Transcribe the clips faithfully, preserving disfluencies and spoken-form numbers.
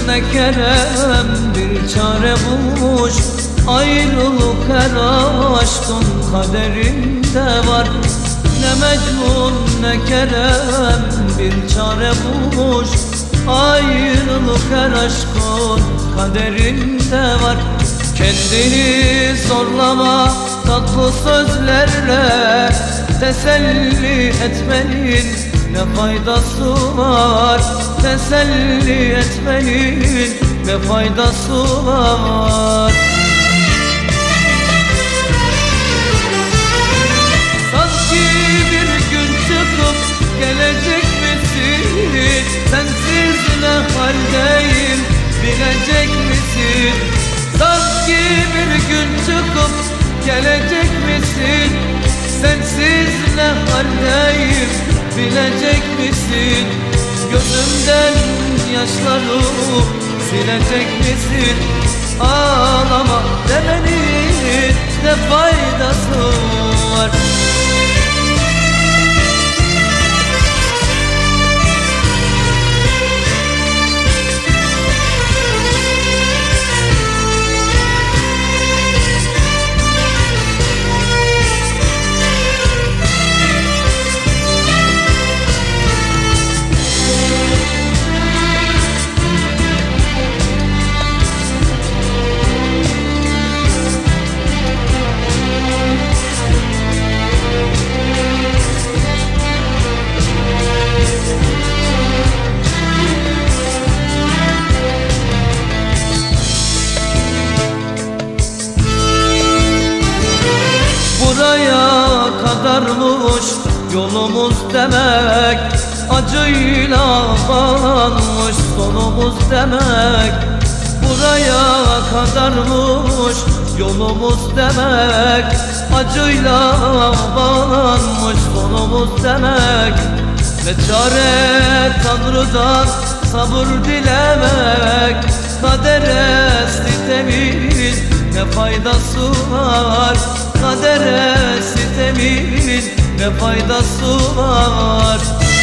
ne kerem bir çare bulmuş. Ayrılık her aşkın kaderinde var. Ne Mecnun ne Kerem bir çare bulmuş. Ayrılık her aşkın kaderinde var. Kendini zorlama tatlı sözlerle, teselli etmenin ne faydası var? Teselli etmenin ne faydası var? Sanki bir gün çıkıp gelecek misin? Sensiz ne haldeyim bilecek misin? Sanki bir gün çıkıp gelecek misin? Sensiz ne haldeyim bilecek misin? Gözümden yaşları silecek misin? Ağlama demenin ne faydası var? Buraya kadarmış yolumuz demek, acıyla bağlanmış sonumuz demek. Buraya kadarmış yolumuz demek, acıyla bağlanmış sonumuz demek. Ne çare Tanrı'dan sabır dilemek, kadere sitemin ne faydası var? Kadere sitemin ne faydası var?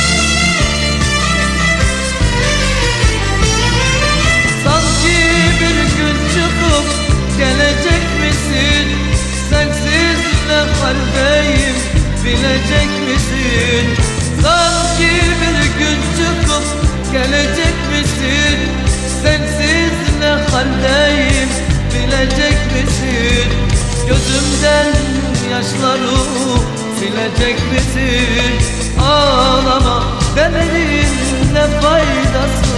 Sanki bir gün çıkıp gelecek misin? Sensiz ne haldeyim bilecek misin? Sanki bir gün çıkıp gelecek misin? Sensiz ne haldeyim bilecek misin? Gözümden yaşları silecek misin? Ağlama demenin ne faydası